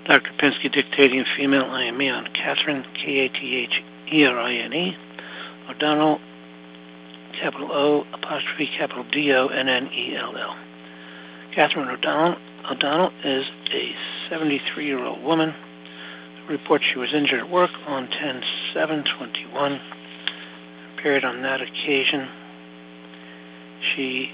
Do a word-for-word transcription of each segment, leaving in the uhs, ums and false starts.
Doctor Pinsky dictating female I M E on Catherine, K A T H E R I N E, O'Donnell, capital O, apostrophe, capital D O N N E L L. Catherine O'Donnell, O'Donnell is a seventy-three-year-old woman who reports she was injured at work on ten seven twenty-one. Appeared on that occasion. She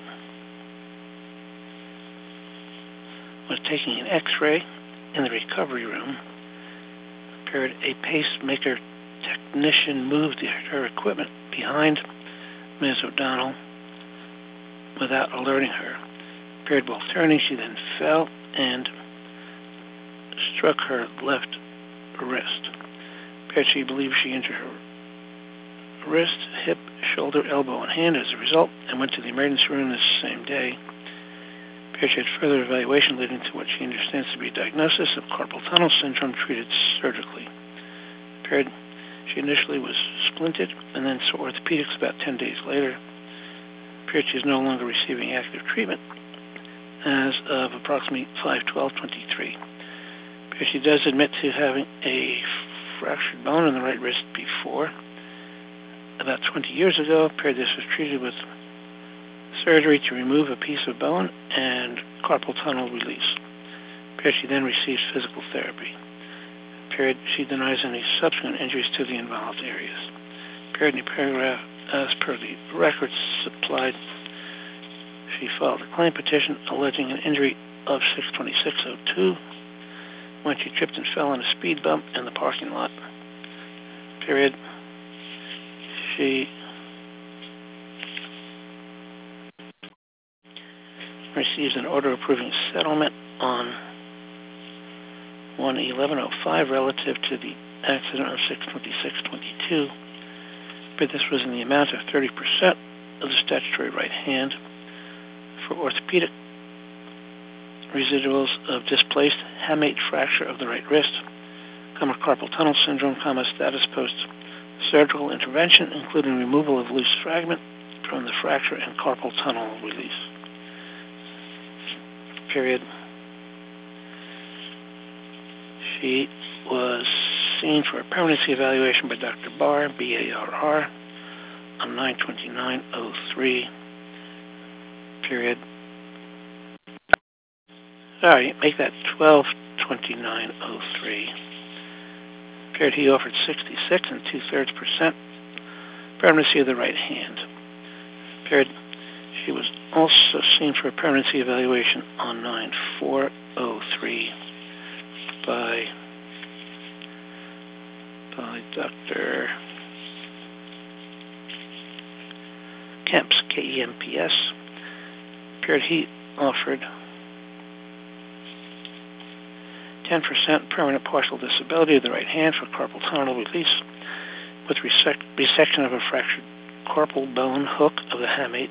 was taking an X-ray in the recovery room. Appeared a pacemaker technician moved her equipment behind Miz O'Donnell without alerting her. Appeared while turning, she then fell and struck her left wrist. Appeared she believed she injured her wrist, hip, shoulder, elbow, and hand as a result, and went to the emergency room the same day. Appeared she had further evaluation leading to what she understands to be a diagnosis of carpal tunnel syndrome treated surgically. Appeared she initially was splinted and then saw orthopedics about ten days later. Appeared she is no longer receiving active treatment as of approximately five twelve twenty-three. Appeared she does admit to having a fractured bone in the right wrist before. About twenty years ago, appeared this was treated with surgery to remove a piece of bone and carpal tunnel release. Appeared she then receives physical therapy. Appeared she denies any subsequent injuries to the involved areas. Appeared in the paragraph as per the records supplied, she filed a claim petition alleging an injury of six twenty-six oh two when she tripped and fell in a speed bump in the parking lot. Period. She receives an order approving settlement on one eleven oh five relative to the accident of six twenty-six twenty-two, but this was in the amount of thirty percent of the statutory right hand for orthopedic residuals of displaced hamate fracture of the right wrist, comma, carpal tunnel syndrome, comma, status post surgical intervention, including removal of loose fragment from the fracture and carpal tunnel release. Period. She was seen for a permanency evaluation by Doctor Barr, B A R R, on nine twenty-nine oh three. Period. Sorry, make that twelve twenty-nine oh three. Period. He offered sixty-six and two-thirds percent permanency of the right hand. Period. She was also seen for a permanency evaluation on nine four oh three by, by Doctor Kemps, K E M P S. Period. He offered ten percent permanent partial disability of the right hand for carpal tunnel release with resec- resection of a fractured carpal bone hook of the hamate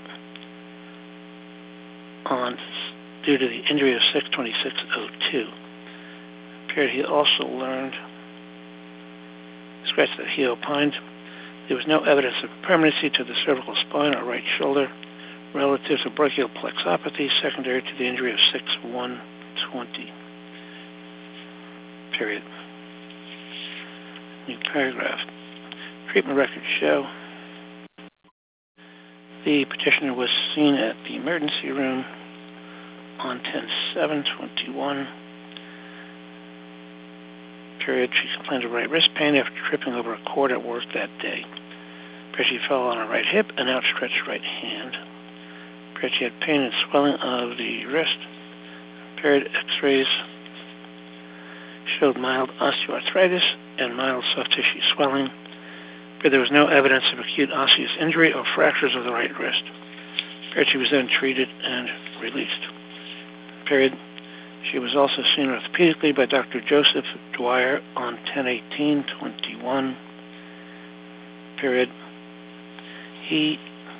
on due to the injury of six twenty-six oh two. Period. He also learned, scratch that he opined, there was no evidence of permanency to the cervical spine or right shoulder relative to brachial plexopathy secondary to the injury of six one twenty. Period. New paragraph. Treatment records show the petitioner was seen at the emergency room on ten seven twenty-one. Period. She complained of right wrist pain after tripping over a cord at work that day. Period. She fell on her right hip and outstretched right hand. Period. She had pain and swelling of the wrist. Period. X-rays showed mild osteoarthritis and mild soft tissue swelling, but there was no evidence of acute osseous injury or fractures of the right wrist. Period. She was then treated and released. Period. She was also seen orthopedically by Doctor Joseph Dwyer on ten eighteen twenty-one. Period. He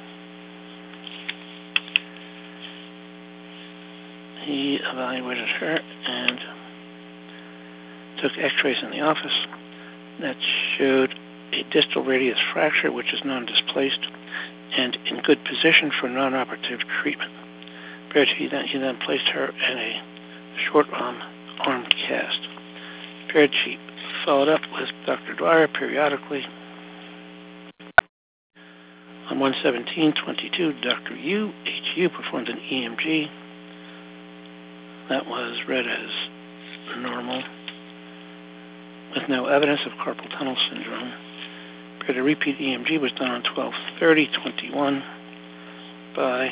he evaluated her and took x-rays in the office that showed a distal radius fracture, which is non-displaced and in good position for non-operative treatment. He then, he then placed her in a short arm, arm cast. Period. She followed up with Doctor Dwyer periodically. On one seventeen twenty-two, Doctor Yu, H U, performed an E M G. That was read as normal, with no evidence of carpal tunnel syndrome. Period. A repeat E M G was done on twelve thirty twenty-one by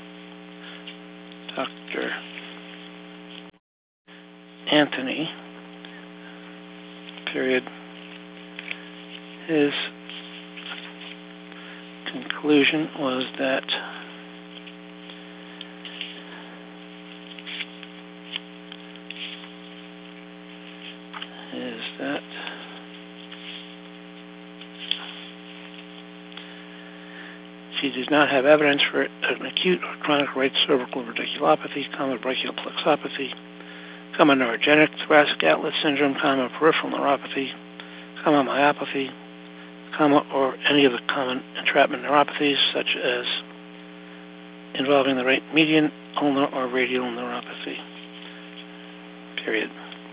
Doctor Anthony. Period. His conclusion was that is that she does not have evidence for an acute or chronic right cervical radiculopathy, comma, brachial plexopathy, comma, neurogenic thoracic outlet syndrome, comma, peripheral neuropathy, comma, myopathy, comma, or any of the common entrapment neuropathies, such as involving the right median, ulnar, or radial neuropathy. Period.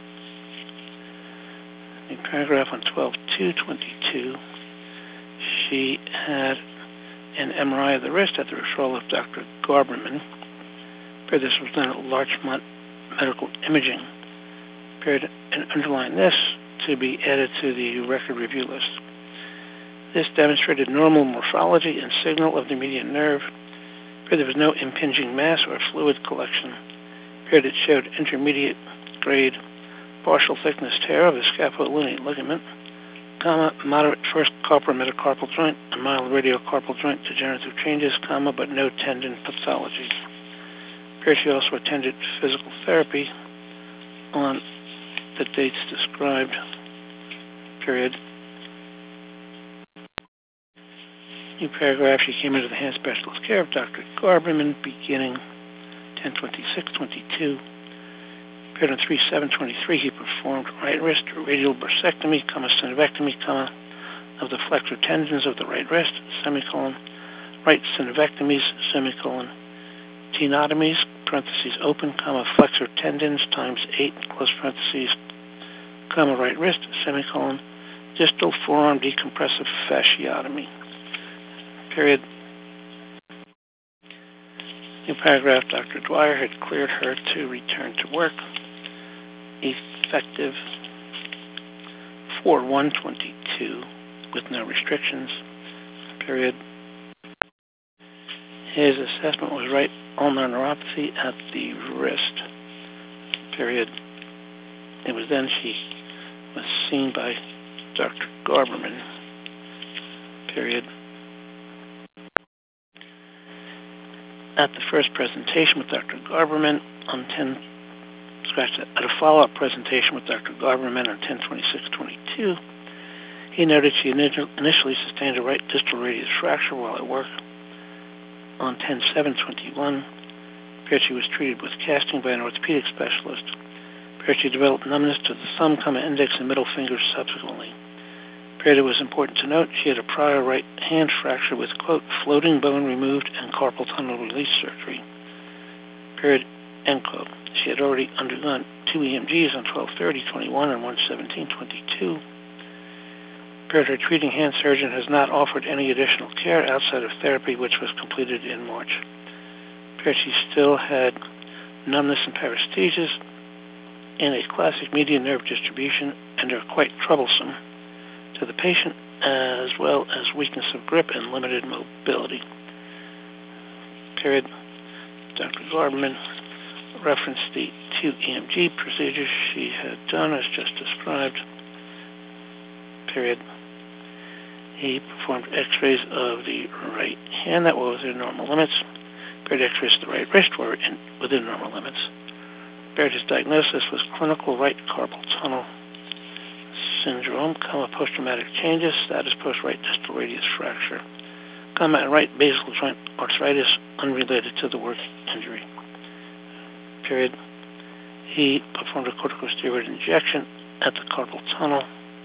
In paragraph on twelve two twenty-two, she had an M R I of the wrist at the referral of Doctor Garberman. Period. This was done at Larchmont Medical Imaging. Period. And underline this to be added to the record review list. This demonstrated normal morphology and signal of the median nerve. Period. There was no impinging mass or fluid collection. Period. It showed intermediate grade partial thickness tear of the scapulohumeral ligament, comma, moderate first carpal metacarpal joint and mild radiocarpal joint degenerative changes, comma, but no tendon pathology. Period. She also attended physical therapy on the dates described. Period. New paragraph, she came into the hand specialist care of Doctor Garberman beginning ten twenty-six twenty-two. Period. On three seven twenty-three, he performed right wrist radial bursectomy, comma, synovectomy, comma, of the flexor tendons of the right wrist, semicolon, right synovectomies, semicolon, tenotomies, parentheses open, comma, flexor tendons times eight, close parentheses, comma, right wrist, semicolon, distal forearm decompressive fasciotomy. Period. New paragraph, Doctor Dwyer had cleared her to return to work, effective four one twenty-two, with no restrictions. Period. His assessment was right ulnar neuropathy at the wrist. Period. It was then she was seen by Doctor Garberman. Period. At the first presentation with Doctor Garberman on ten, scratch that, at a follow-up presentation with Doctor Garberman on ten twenty-six twenty-two, he noted she initially sustained a right distal radius fracture while at work. On ten seven twenty-one, period, she was treated with casting by an orthopedic specialist. Period, she developed numbness to the thumb, comma, index, and middle fingers subsequently. Period, it was important to note she had a prior right hand fracture with, quote, floating bone removed and carpal tunnel release surgery. Period, end quote. She had already undergone two E M Gs on twelve thirty twenty-one and one seventeen twenty-two. Period, her treating hand surgeon has not offered any additional care outside of therapy, which was completed in March. Period, she still had numbness and paresthesias in a classic median nerve distribution and are quite troublesome to the patient, as well as weakness of grip and limited mobility. Period. Doctor Garberman referenced the two E M G procedures she had done as just described. Period. He performed x-rays of the right hand that were within normal limits. Period. X-rays of the right wrist were in, within normal limits. Period. His diagnosis was clinical right carpal tunnel syndrome, comma, post-traumatic changes, status post-right distal radius fracture, comma, and right basal joint arthritis unrelated to the work injury. Period. He performed a corticosteroid injection at the carpal tunnel.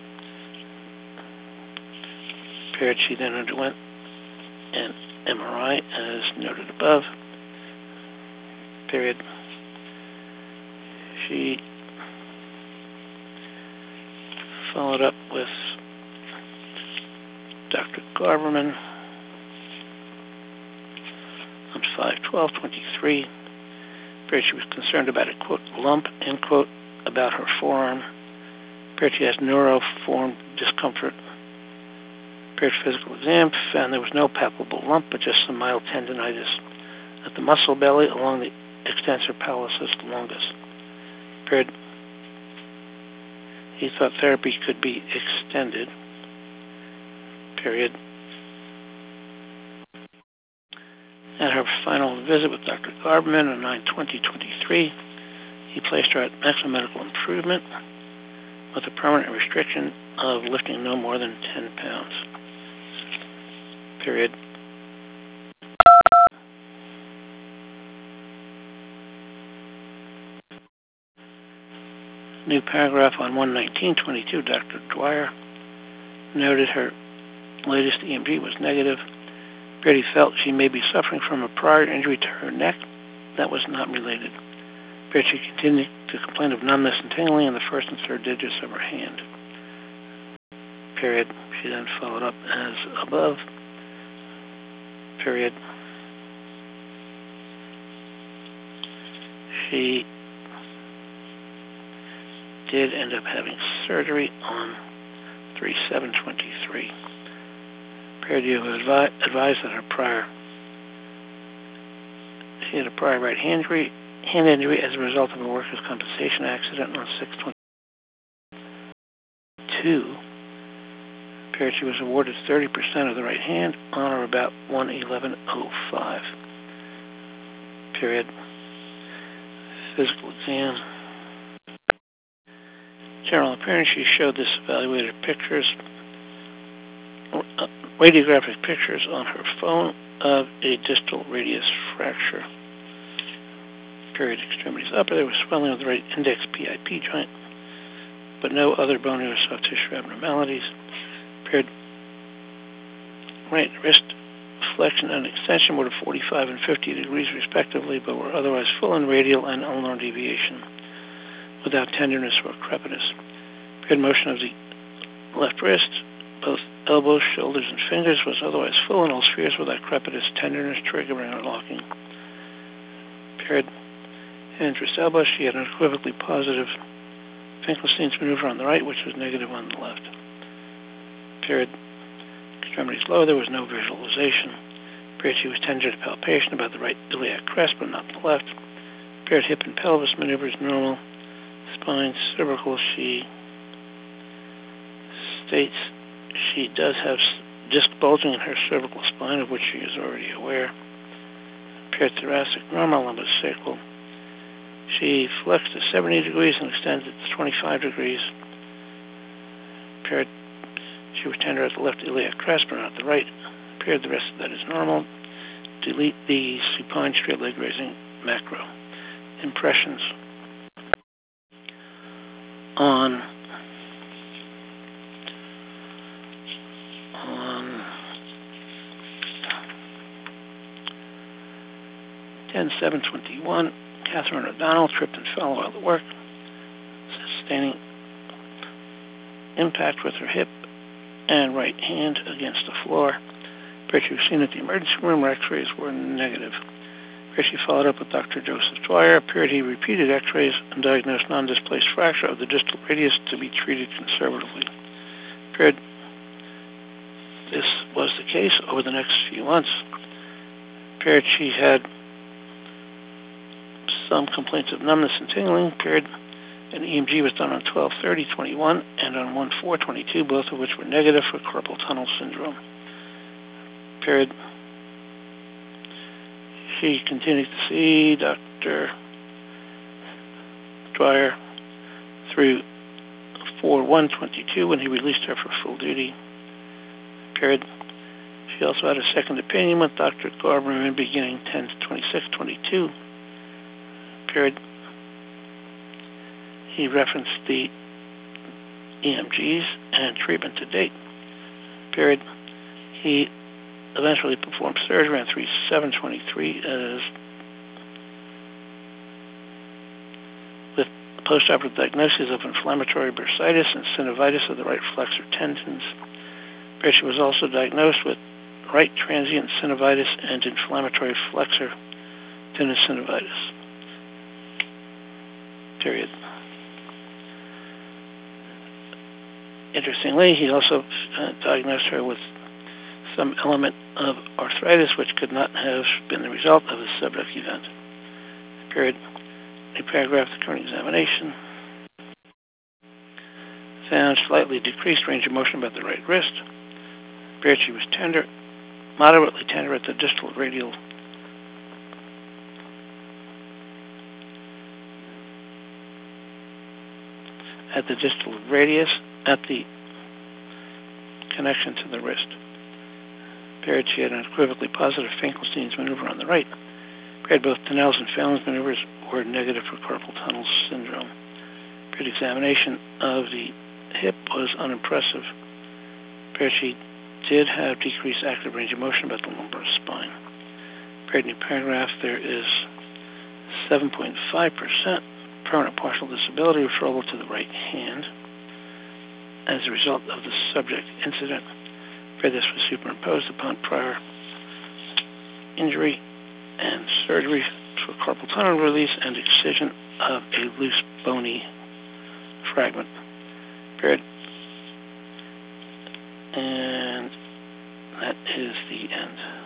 Period. She then underwent an M R I as noted above. Period. She followed up with Doctor Garberman on five twelve twenty-three. Appeared she was concerned about a, quote, lump, end quote, about her forearm. Appeared she has neuroform discomfort. Appeared physical exam, found there was no palpable lump, but just some mild tendinitis at the muscle belly along the extensor pallicis longus. Appeared he thought therapy could be extended. Period. At her final visit with Doctor Garberman on nine twenty twenty-three, he placed her at maximum medical improvement with a permanent restriction of lifting no more than ten pounds. Period. New paragraph on one nineteen twenty-two. Doctor Dwyer noted her latest E M G was negative. Brady felt she may be suffering from a prior injury to her neck that was not related. Brady she continued to complain of numbness and tingling in the first and third digits of her hand. Period. She then followed up as above. Period. She did end up having surgery on three seven twenty-three. Period. You advi advised that her prior she had a prior right hand injury, hand injury as a result of a workers' compensation accident on six twenty-two. Period. She was awarded thirty percent of the right hand on or about one eleven oh five. Period. Physical exam. General appearance, she showed this evaluated pictures, uh, radiographic pictures on her phone of a distal radius fracture. Period. Extremities upper. There was swelling of the right index P I P joint, but no other bony or soft tissue abnormalities. Period. Right wrist flexion and extension were to forty-five and fifty degrees respectively, but were otherwise full in radial and ulnar deviation, without tenderness or crepitus. Period. Motion of the left wrist, both elbows, shoulders, and fingers was otherwise full in all spheres without crepitus, tenderness, triggering, or locking. Period. Hand wrist elbow, she had an unequivocally positive Finkelstein's maneuver on the right, which was negative on the left. Period. Extremities lower, there was no visualization. Period. She was tender to palpation about the right iliac crest, but not the left. Period. Hip and pelvis maneuvers normal. Spine, cervical, she states she does have disc bulging in her cervical spine, of which she is already aware. Period. Thoracic normal, lumbosacral. She flexed to seventy degrees and extended to twenty-five degrees. Period. She was tender at the left iliac crest, but not the right. Period. The rest of that is normal. Delete the supine straight leg raising macro. Impressions. On, on ten seven twenty-one, Catherine O'Donnell tripped and fell while at work, sustaining impact with her hip and right hand against the floor. Appeared she was seen at the emergency room where x-rays were negative. Appeared she followed up with Doctor Joseph Dwyer. Appeared he repeated x-rays and diagnosed non-displaced fracture of the distal radius to be treated conservatively. Appeared this was the case over the next few months. Appeared she had some complaints of numbness and tingling. Appeared an E M G was done on twelve thirty twenty-one and on one four twenty-two, both of which were negative for carpal tunnel syndrome. Period. She continued to see Doctor Dwyer through four one twenty-two when he released her for full duty. Period. She also had a second opinion with Doctor Garberman beginning ten twenty-six twenty-two. Period. He referenced the E M Gs and treatment to date. Period. He eventually performed surgery on three seven twenty-three as with Post-operative diagnosis of inflammatory bursitis and synovitis of the right flexor tendons. Patient was also diagnosed with right transient synovitis and inflammatory flexor tenosynovitis. Period. Interestingly, he also uh, diagnosed her with some element of arthritis, which could not have been the result of a subject event. Period. A paragraph, the current examination found slightly decreased range of motion about the right wrist. Period. She was tender, moderately tender at the distal radial at the distal radius at the connection to the wrist. Period. She had an unequivocally positive Finkelstein's maneuver on the right. Period. Both Tinel's and Phelan's maneuvers were negative for carpal tunnel syndrome. Period. Examination of the hip was unimpressive. Period. She did have decreased active range of motion about the lumbar spine. Period. New paragraph, there is seven point five percent permanent partial disability referable to the right hand as a result of the subject incident. Period. This was superimposed upon prior injury and surgery for carpal tunnel release and excision of a loose bony fragment. Period. And that is the end.